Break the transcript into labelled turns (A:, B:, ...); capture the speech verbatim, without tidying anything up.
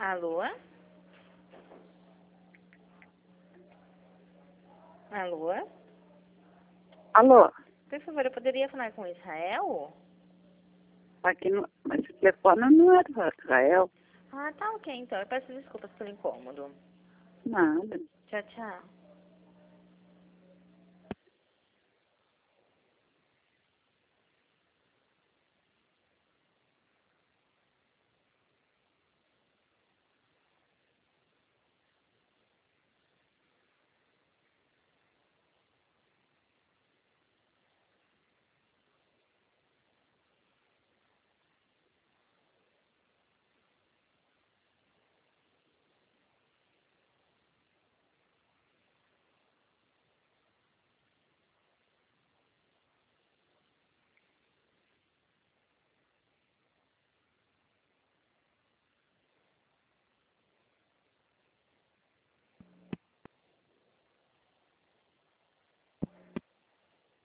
A: Alô? Alô?
B: Alô?
A: Por favor, eu poderia falar com Israel?
B: Aqui no, mas o telefone não é do Israel.
A: Ah, tá ok, então. Eu peço desculpas pelo incômodo.
B: Nada.
A: Tchau, tchau.